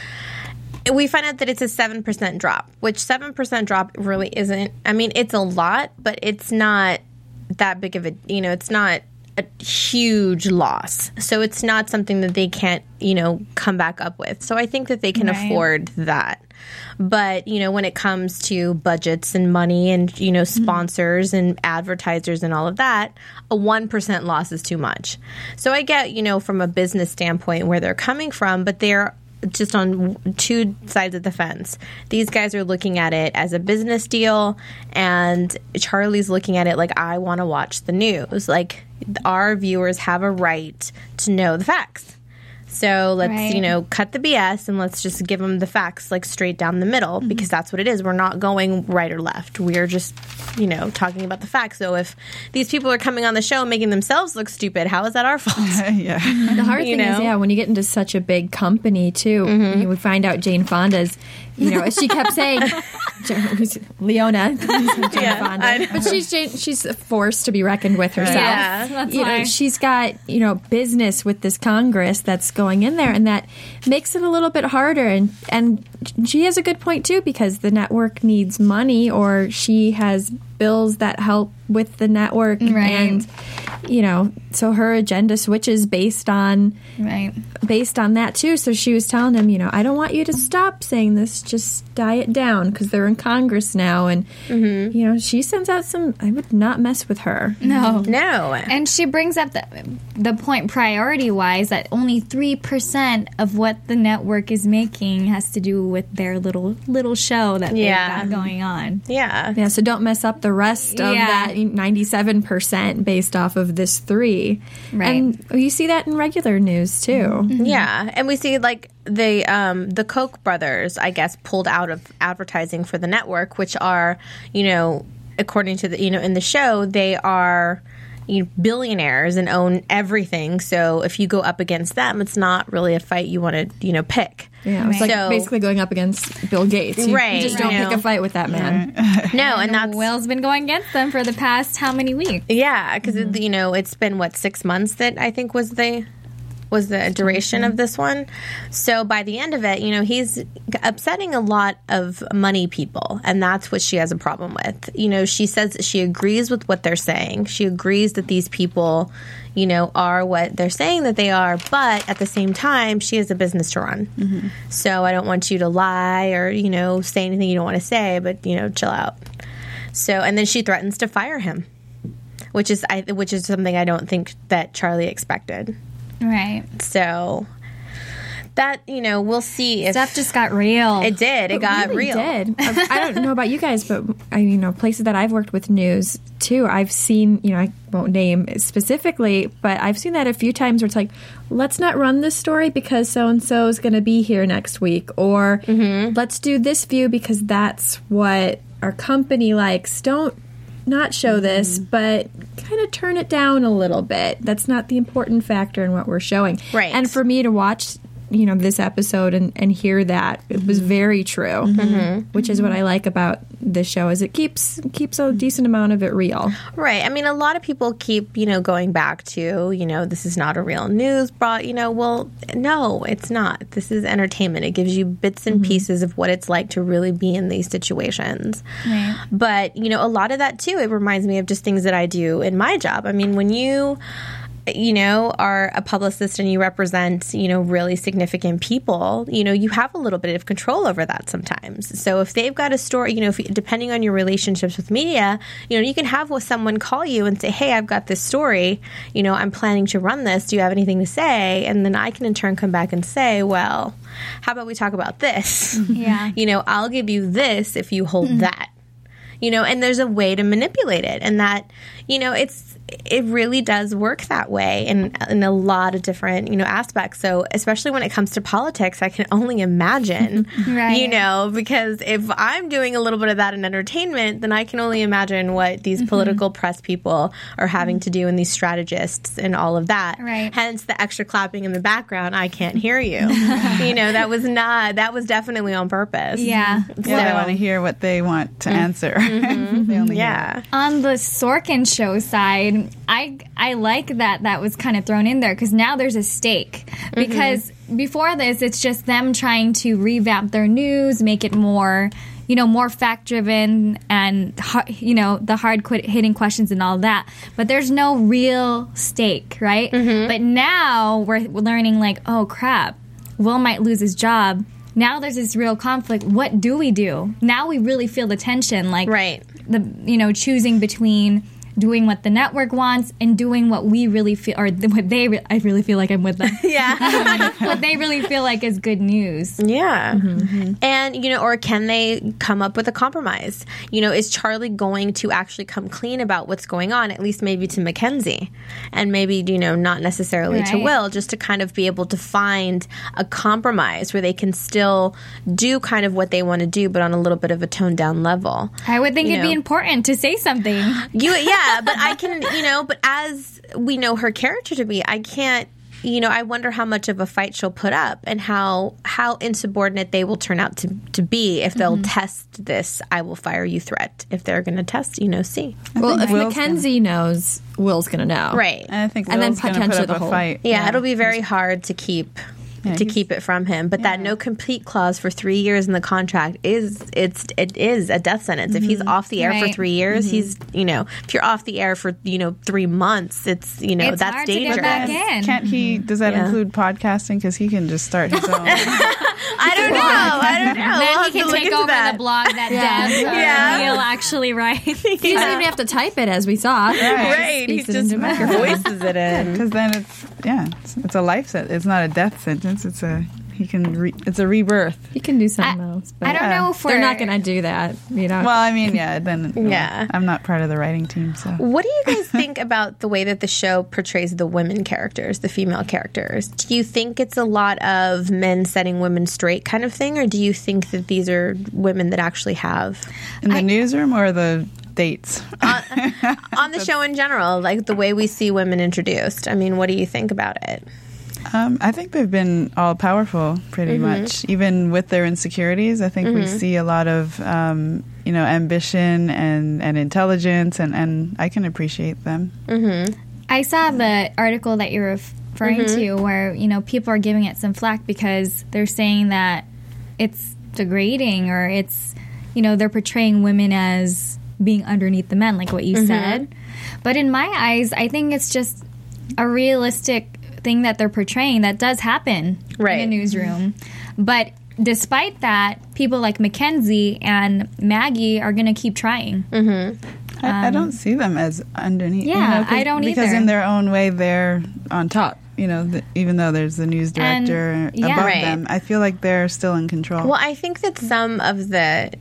we find out that it's a seven percent drop, which seven percent drop really isn't. I mean, it's a lot, but it's not that big of a, you know, it's not a huge loss. So it's not something that they can't, you know, come back up with. So I think that they can right. afford that. But, you know, when it comes to budgets and money and, you know, sponsors mm-hmm. and advertisers and all of that, a one percent loss is too much. So I get, you know, from a business standpoint where they're coming from, but they're just on two sides of the fence. These guys are looking at it as a business deal, and Charlie's looking at it like, I want to watch the news. Like, our viewers have a right to know the facts. So let's, right. you know, cut the B S and let's just give them the facts, like, straight down the middle, mm-hmm. because that's what it is. We're not going right or left. We're just, you know, talking about the facts. So if these people are coming on the show making themselves look stupid, how is that our fault? yeah. The hard you thing know? is, yeah, when you get into such a big company, too, mm-hmm. you know, we find out Jane Fonda's, you know, as she kept saying, Leona, Jane yeah, Fonda, but she's Jane, she's a force to be reckoned with herself. Yeah, that's you why. know, she's got, you know, business with this Congress that's going in there, and that makes it a little bit harder. And and she has a good point too, because the network needs money, or she has bills that help with the network, right. and you know, so her agenda switches based on right based on that too. So she was telling him, you know, I don't want you to stop saying this, just diet down, because they're in Congress now, and mm-hmm. you know, she sends out some. I would not mess with her. No, no. And she brings up the the point priority wise that only three percent of what the network is making has to do with their little little show that yeah. they've got going on. Yeah, yeah. So don't mess up the rest of yeah. that ninety-seven percent based off of this three. Right. And you see that in regular news too. Mm-hmm. Yeah, and we see like the um, the Koch brothers, I guess, pulled out of advertising for the network, which are, you know, according to the, you know, in the show, they are, you know, billionaires and own everything. So if you go up against them, it's not really a fight you want to, you know, pick. Yeah, it's like So- basically going up against Bill Gates. You, Right, you just don't right. pick a fight with that man. No, and that's Will's been going against them for the past how many weeks? yeah, because you know it's been what six months that I think was the was the duration of this one. So by the end of it, you know, he's upsetting a lot of money people, and that's what she has a problem with. You know, she says that she agrees with what they're saying. She agrees that these people, you know, are what they're saying that they are, but at the same time, she has a business to run. Mm-hmm. So I don't want you to lie or, you know, say anything you don't want to say, but, you know, chill out. So, and then she threatens to fire him, which is I, which is something I don't think that Charlie expected. Right. So that, you know, we'll see if Stuff just got real. it did. It got really real. Did. I I don't know about you guys, but I, you know, places that I've worked with news too, I've seen, you know, I won't name specifically, but I've seen that a few times where it's like, let's not run this story because so and so is going to be here next week, or Mm-hmm. let's do this view because that's what our company likes. Don't not show this, but kind of turn it down a little bit. That's not the important factor in what we're showing. Right. And for me to watch, you know, this episode and, and hear that, it was very true, mm-hmm. which is what I like about this show, is it keeps keeps a decent amount of it real. Right. I mean, a lot of people keep, you know, going back to, you know, this is not a real news brought, you know, well, no, it's not. This is entertainment. It gives you bits and pieces of what it's like to really be in these situations. Right. But, you know, a lot of that, too, it reminds me of just things that I do in my job. I mean, when you... you know, are a publicist and you represent, you know, really significant people, you know, you have a little bit of control over that sometimes. So if they've got a story, you know, if, depending on your relationships with media, you know, you can have someone call you and say, hey, I've got this story, you know, I'm planning to run this. Do you have anything to say? And then I can in turn come back and say, well, how about we talk about this? Yeah. You know, I'll give you this if you hold that. You know, and there's a way to manipulate it, and that, you know, it's it really does work that way in in a lot of different, you know, aspects. So especially when it comes to politics, I can only imagine, Right. you know, because if I'm doing a little bit of that in entertainment, then I can only imagine what these political press people are having to do, and these strategists and all of that. Right. Hence the extra clapping in the background. I can't hear you. You know, that was not that was definitely on purpose. Yeah. Yeah, they So- want to hear what they want to answer. They only hear Yeah. On the Sorkin show side, I I like that that was kind of thrown in there because now there's a stake. Because before this, it's just them trying to revamp their news, make it more, you know, more fact driven and, har- you know, the hard qu- hitting questions and all that. But there's no real stake, right? But now we're learning like, oh crap, Will might lose his job. Now there's this real conflict. What do we do? Now we really feel the tension, like Right. the you know choosing between doing what the network wants and doing what we really feel, or what they. Re- I really feel like I'm with them. Yeah. What they really feel like is good news. Yeah. And, you know, or can they come up with a compromise? You know, is Charlie going to actually come clean about what's going on, at least maybe to Mackenzie, and maybe, you know, not necessarily to Right. Will, just to kind of be able to find a compromise where they can still do kind of what they want to do, but on a little bit of a toned down level. I would think You it'd be know. important to say something. You, yeah, but I can, you know, but as we know her character to be, I can't, you know, I wonder how much of a fight she'll put up and how how insubordinate they will turn out to, to be if they'll test this "I will fire you" threat. If they're going to test, you know, see. Well, think if Will's Mackenzie knows, Will's going to know. Right. And I think And then Will's going to put potentially up the a whole- fight. Yeah, it'll be very hard to keep Yeah, to he's- keep it from him. But that no compete clause for three years in the contract is it's it is a death sentence. If he's off the air for Right. three years, he's you know if you're off the air for you know three months, it's you know It's that's hard to get dangerous. back in. Can't he? Does that Yeah. include podcasting? Because he can just start his own. I don't know. I don't know. We'll Then have he to can look take into over that. the blog that Deb Yeah. and Neil actually write. He doesn't even have to type it, as we saw. Right, he Speaks it just into a microphone. voices it in. Because then it's yeah, it's, it's a life sentence. It's not a death sentence. It's a he can re, it's a rebirth. He can do something I, else. But I don't know if they're we're not going to do that. You know. Well, I mean, yeah. Then Yeah. I'm not part of the writing team, so What do you guys think about the way that the show portrays the women characters, the female characters? Do you think it's a lot of men setting women straight kind of thing, or do you think that these are women that actually have? in the newsroom or the dates. on, on the show in general, like the way we see women introduced. I mean, what do you think about it? Um, I think they've been all powerful pretty mm-hmm. much, even with their insecurities. I think mm-hmm. we see a lot of, um, you know, ambition and, and intelligence, and, and I can appreciate them. Mm-hmm. I saw the article that you're referring mm-hmm. to where, you know, people are giving it some flack because they're saying that it's degrading, or it's, you know, they're portraying women as being underneath the men, like what you mm-hmm. said. But in my eyes, I think it's just a realistic thing that they're portraying that does happen right. in a newsroom. But despite that, people like Mackenzie and Maggie are going to keep trying. Mm-hmm. I, um, I don't see them as underneath. Yeah, you know, I don't because either. in their own way, they're on top. You know, the, even though there's the news director and, yeah, above right. them, I feel like they're still in control. Well, I think that some of the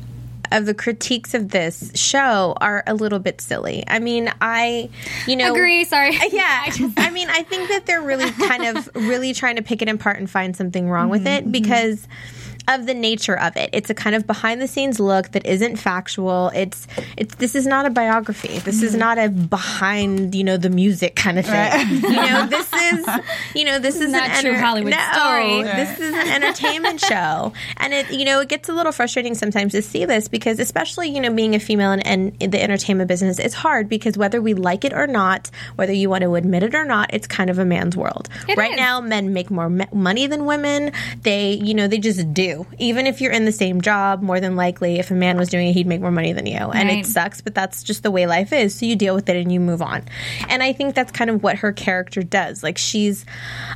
of the critiques of this show are a little bit silly. I mean, I, you know... Agree, sorry. Yeah. I mean, I think that they're really kind of really trying to pick it apart and find something wrong mm-hmm, with it because of the nature of it. It's a kind of behind-the-scenes look that isn't factual. It's it's this is not a biography. This mm-hmm. is not a behind, you know, the music kind of thing. Right. You know, this is, you know, this is not an true enter- Hollywood no, story. Right. This is an entertainment show. And it, you know, it gets a little frustrating sometimes to see this because especially, you know, being a female and, and in the entertainment business, it's hard because whether we like it or not, whether you want to admit it or not, it's kind of a man's world. It right is. now, men make more me- money than women. They, you know, they just do. Even if you're in the same job, more than likely, if a man was doing it, he'd make more money than you. And right. it sucks, but that's just the way life is. So you deal with it and you move on. And I think that's kind of what her character does. Like she's,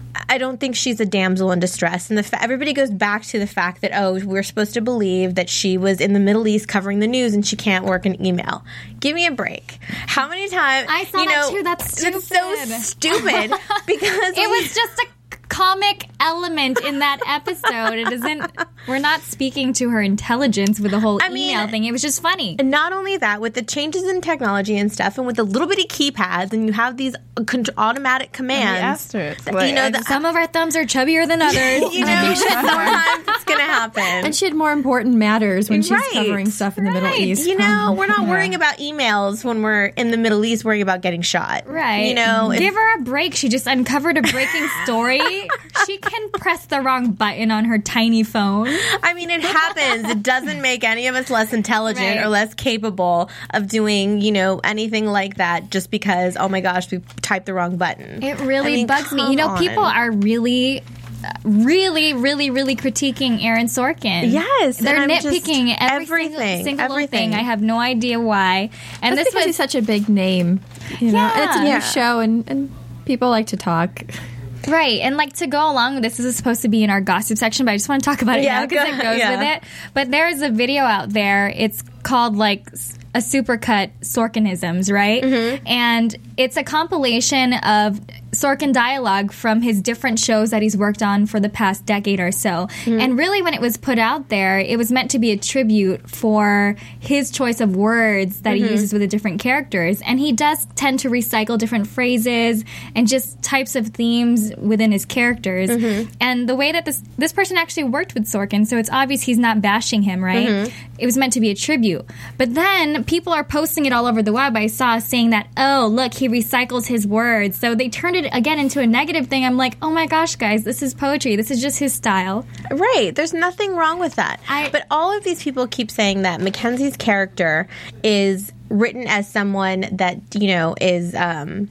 I don't think she's a damsel in distress. And the fa- everybody goes back to the fact that, oh, we're supposed to believe that she was in the Middle East covering the news and she can't work an email. Give me a break. How many times? I saw you know, that too. That's stupid. That's so stupid because it was just a comic element in that episode. It isn't. We're not speaking to her intelligence with the whole I mean, email thing. It was just funny. And not only that, with the changes in technology and stuff, and with the little bitty keypads, and you have these con- automatic commands. And the asterisks. You know, the, some of our thumbs are chubbier than others. you know, sometimes it's going to happen. And she had more important matters when she's right. covering stuff in the right. Middle East. You know, we're not worrying about emails when we're in the Middle East worrying about getting shot. Right. You know, give her a break. She just uncovered a breaking story. She can press the wrong button on her tiny phone. I mean, it happens. It doesn't make any of us less intelligent right. or less capable of doing, you know, anything like that just because, oh my gosh, we typed the wrong button. It really I mean, bugs me. You know, on. people are really... really, really, really critiquing Aaron Sorkin. Yes. They're and nitpicking just, every everything, single, single everything. thing. I have no idea why. And That's this because was he's such a big name. You know? Yeah. And it's a new Yeah. show, and, and people like to talk. right. And like to go along with this, this is supposed to be in our gossip section, but I just want to talk about it Yeah, now because go- it goes yeah. with it. But there's a video out there. It's called like a supercut Sorkinisms, right? Mm-hmm. And it's a compilation of Sorkin dialogue from his different shows that he's worked on for the past decade or so. Mm-hmm. And really, when it was put out there, it was meant to be a tribute for his choice of words that mm-hmm. he uses with the different characters. And he does tend to recycle different phrases and just types of themes within his characters. Mm-hmm. And the way that this this person actually worked with Sorkin, so it's obvious he's not bashing him, right? Mm-hmm. It was meant to be a tribute. But then people are posting it all over the web. I saw saying that, oh, look, he recycles his words. So they turned it again into a negative thing. I'm like, oh my gosh, guys, this is poetry. This is just his style. Right. There's nothing wrong with that. I, but all of these people keep saying that Mackenzie's character is written as someone that, you know, is... Um,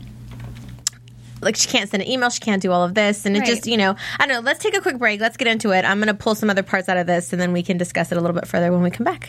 like she can't send an email, she can't do all of this, and it right. just, you know, I don't know. Let's take a quick break. Let's get into it. I'm going to pull some other parts out of this, and then we can discuss it a little bit further when we come back.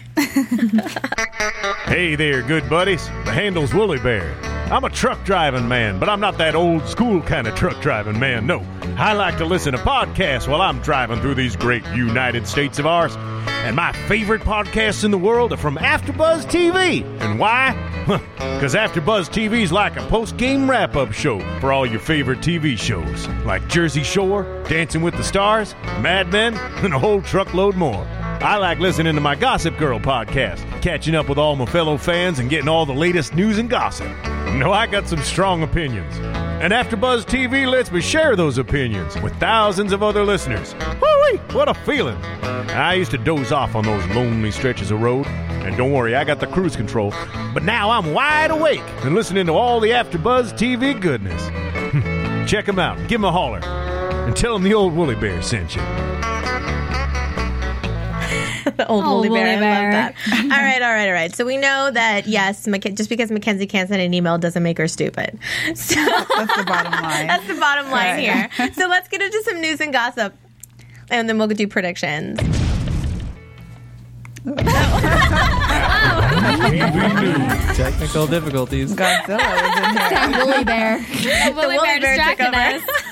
Hey there, good buddies. The handle's Woolly Bear. I'm a truck driving man, but I'm not that old school kind of truck driving man, no. I like to listen to podcasts while I'm driving through these great United States of ours. And my favorite podcasts in the world are from AfterBuzz T V. And why? Because AfterBuzz T V's like a post-game wrap-up show for all your favorite T V shows, like Jersey Shore, Dancing with the Stars, Mad Men, and a whole truckload more. I like listening to my Gossip Girl podcast, catching up with all my fellow fans and getting all the latest news and gossip. You know, I got some strong opinions. And AfterBuzz T V lets me share those opinions with thousands of other listeners. Woo-wee, what a feeling. I used to doze off on those lonely stretches of road, And don't worry, I got the cruise control. But now I'm wide awake and listening to all the AfterBuzz T V goodness. Check them out. Give them a holler. And tell them the old Woolly Bear sent you. The old Oh, Woolly Bear. Woolly Bear. I love that. All right, all right, all right. So we know that, yes, Mac- just because Mackenzie can't send an email doesn't make her stupid. So That's the bottom line. that's the bottom line Right. here. So let's get into some news and gossip. And then we'll do predictions. Technical difficulties. Godzilla was in here. That woolly bear. The Woolly Woolly Bear Bear took distracted over. us.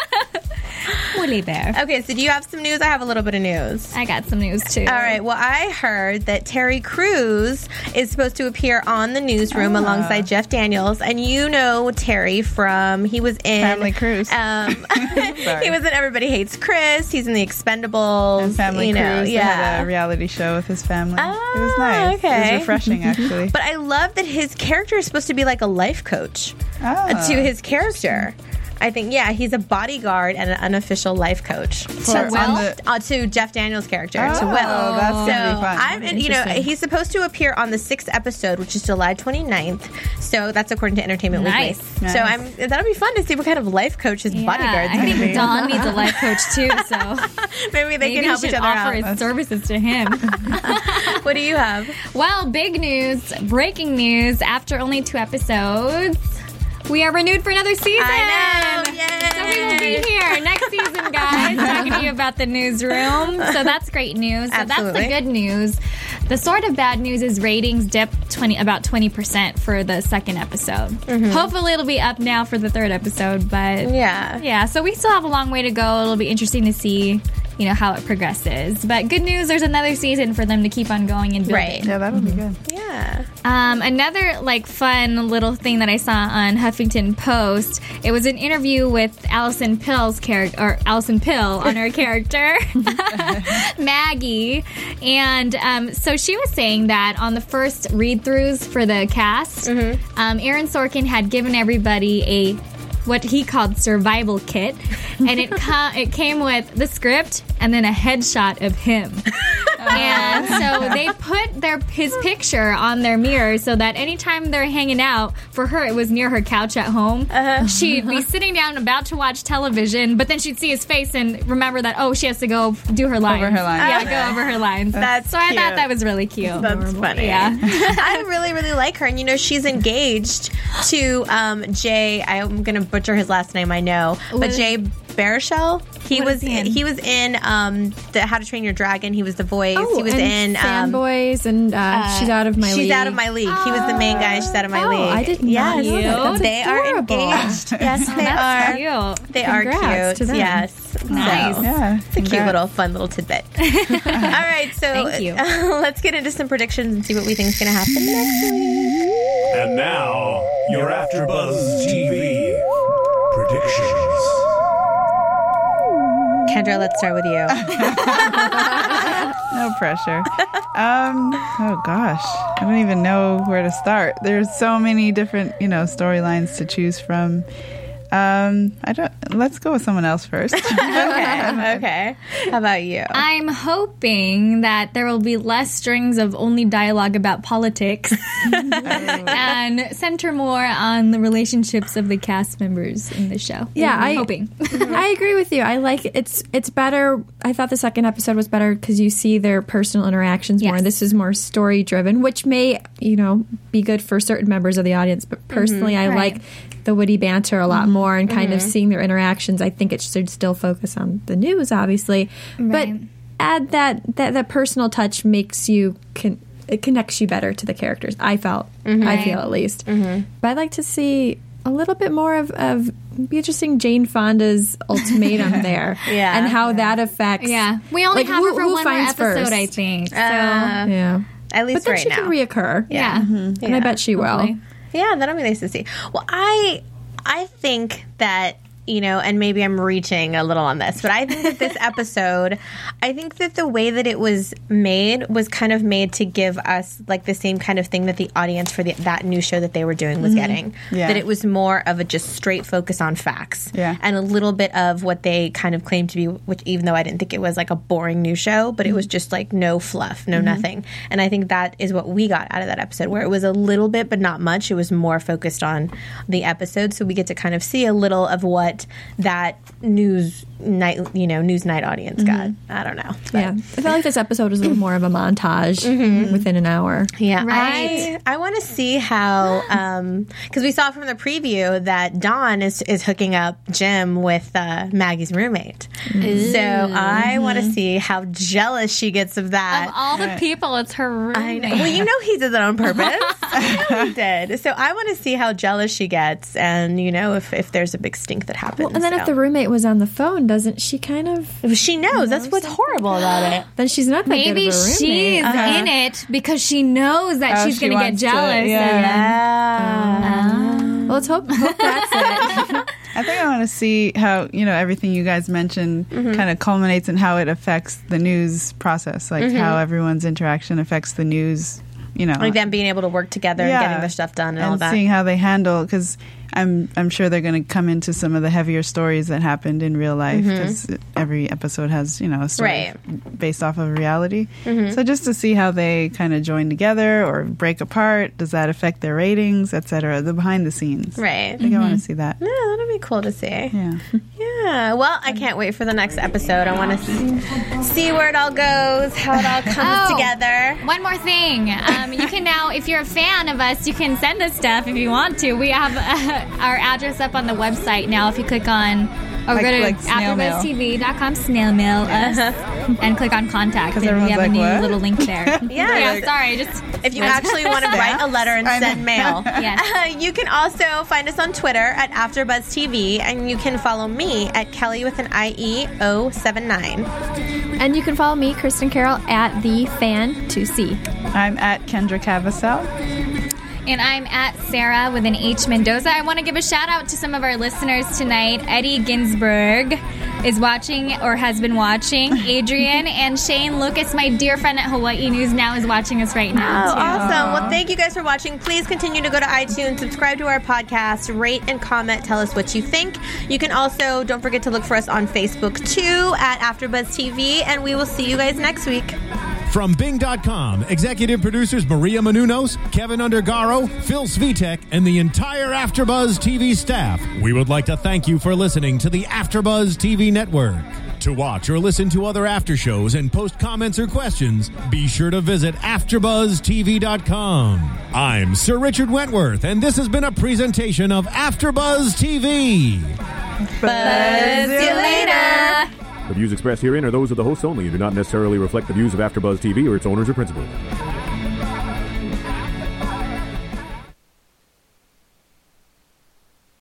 Woolly Bear. Okay, so do you have some news? I have a little bit of news. I got some news too. All right. Well, I heard that Terry Crews is supposed to appear on the newsroom alongside Jeff Daniels, and you know Terry from he was in Family Cruise. Um, Sorry. he was in Everybody Hates Chris. He's in The Expendables. And Family you know, Cruise. They yeah. had a reality show with his family. Ah, it was nice. It okay. was refreshing, actually. But I love that his character is supposed to be like a life coach Ah. to his character. I think, yeah, he's a bodyguard and an unofficial life coach For- to on Will, the- uh, to Jeff Daniels' character, Oh, to Will. that's gonna so be fun. I'm, in- you know, Interesting. he's supposed to appear on the sixth episode, which is July twenty-ninth. So that's according to Entertainment Nice. Weekly. Nice. So I'm that'll be fun to see what kind of life coach his Yeah, bodyguard's I going to think be. Dawn needs a life coach too, so Maybe they maybe can he help should each other offer out. his services to him. What do you have? Well, big news, breaking news. After only two episodes, we are renewed for another season. I know. Yay. So we will be here next season, guys, talking to you about the newsroom. So that's great news. So Absolutely. that's the good news. The sort of bad news is ratings dipped twenty about twenty percent for the second episode. Hopefully it'll be up now for the third episode, but Yeah. yeah, so we still have a long way to go. It'll be interesting to see, you know, how it progresses. But good news, there's another season for them to keep on going and building. Right. Yeah, that'll be good. Yeah. Um, another like fun little thing that I saw on Huffington Post. It was an interview with Allison Pill's character, or Allison Pill on her character, Maggie, and um, so she was saying that on the first read-throughs for the cast, um, Aaron Sorkin had given everybody a what he called survival kit, and it ca- it came with the script and then a headshot of him. And so they put their his picture on their mirror so that anytime they're hanging out, for her it was near her couch at home. She'd be sitting down about to watch television, but then she'd see his face and remember that, oh, she has to go do her lines. her lines. Yeah, Okay. go over her lines. That's so I cute. thought that was really cute. That's funny. Yeah. I really, really like her. And, you know, she's engaged to um, Jay. I'm going to butcher his last name, I know. But What is- Jay Baruchel. He What was is he in? he was in um, the How to Train Your Dragon. He was the voice. Oh, he was and in um, Fanboys and uh, She's Out of My She's League. Out of My League. He was the main guy. She's Out of My Oh, League. I did not yes. know that. That's They are adorable. engaged. Yes, they That's are. cute. They are Congrats to cute. them. Yes. Nice. So, Yeah. it's a cute little, fun little tidbit. All right, so Thank you. let's get into some predictions and see what we think is going to happen next week. And now, your AfterBuzz T V predictions. Kendra, let's start with you. No pressure. Um, oh gosh, I don't even know where to start. There's so many different, you know, storylines to choose from. Um, I don't. Let's go with someone else first. okay. Okay. How about you? I'm hoping that there will be less strings of only dialogue about politics and center more on the relationships of the cast members in the show. Yeah, I'm I- hoping. I agree with you. I like it's it's better. I thought the second episode was better because you see their personal interactions more. Yes. This is more story driven, which may you know be good for certain members of the audience. But personally, I Right. like the witty banter a lot more and kind of seeing their interactions. I think it should still focus on the news, obviously, but Right. add that that that personal touch makes you con- it connects you better to the characters. I felt, I feel at least. But I'd like to see a little bit more of, of be interesting Jane Fonda's ultimatum there, Yeah. and how that affects. Yeah. We only like, have who- her for who one more finds episode, first? I think. So, Uh, Yeah, At least but then right she now. can reoccur. yeah. and I Yeah. bet she will. Hopefully. Yeah, that'll be nice to see. Well, I I think that you know, and maybe I'm reaching a little on this, but I think that this episode, I think that the way that it was made was kind of made to give us like the same kind of thing that the audience for the, that new show that they were doing was Mm-hmm. getting. Yeah. That it was more of a just straight focus on facts. Yeah. And a little bit of what they kind of claimed to be, which even though I didn't think it was like a boring new show, but mm-hmm. it was just like no fluff, no mm-hmm. nothing. And I think that is what we got out of that episode, where it was a little bit, but not much. It was more focused on the episode. So we get to kind of see a little of what that news night, you know, news night audience got. Mm-hmm. I don't know. But. Yeah, I felt like this episode was a little more of a montage mm-hmm. within an hour. Yeah, right. I, I want to see how, because um, we saw from the preview that Dawn is is hooking up Jim with uh, Maggie's roommate. Mm-hmm. So I want to see how jealous she gets of that. Of all the people, it's her roommate. I know. Well, you know he did that on purpose. I know he did. So I want to see how jealous she gets, and you know if, if there's a big stink that happens. Well, and then so. if the roommate was on the phone, doesn't she kind of? She knows. knows That's what's something? horrible about it. Then she's not that Maybe good of a roommate. she's Uh-huh. in it because she knows that Oh, she's she going to get wants to- jealous. yeah. and Well, let's hope, hope that's it. I think I want to see how, you know, everything you guys mentioned Mm-hmm. kind of culminates in how it affects the news process, like Mm-hmm. how everyone's interaction affects the news, you know. Like them being able to work together Yeah. and getting their stuff done and, and all that. seeing how they handle, because I'm I'm sure they're going to come into some of the heavier stories that happened in real life, because every episode has, you know, a story Right. based off of reality. So just to see how they kind of join together or break apart, does that affect their ratings, et cetera, the behind the scenes. Right. I think I want to see that. Yeah, that'll be cool to see. Yeah. Yeah. Well, I can't wait for the next episode. I want to see where it all goes, how it all comes Oh. together. One more thing. Um, you can now, if you're a fan of us, you can send us stuff if you want to. We have uh, our address up on the website now. If you click on, or Like- go to like snail mail. afterbuzz T V dot com, snail mail us, and click on contact. 'Cause And we everyone's have a like, new what? little link there. Yeah. yeah, sorry. Just If you actually want to write a letter and I know. send mail, Yes. uh, you can also find us on Twitter at AfterBuzzTV, and you can follow me at Kelly with an I E zero seven nine. And you can follow me, Kristen Carroll, at the fan two C. I'm at Kendra Cavasel. And I'm at Sarah with an H Mendoza. I want to give a shout out to some of our listeners tonight. Eddie Ginsberg is watching or has been watching. Adrian and Shane Lucas, my dear friend at Hawaii News Now, is watching us right now. Oh, too. awesome. Well, thank you guys for watching. Please continue to go to iTunes, subscribe to our podcast, rate and comment, tell us what you think. You can also, don't forget to look for us on Facebook, too, at AfterBuzz T V, and we will see you guys next week. From Bing dot com, executive producers Maria Menounos, Kevin Undergaro, Phil Svitek, and the entire AfterBuzz T V staff, we would like to thank you for listening to the AfterBuzz T V network. To watch or listen to other after shows and post comments or questions, be sure to visit after buzz T V dot com. I'm Sir Richard Wentworth, and this has been a presentation of AfterBuzz T V. Buzz you later. The views expressed herein are those of the hosts only and do not necessarily reflect the views of AfterBuzz T V or its owners or principals.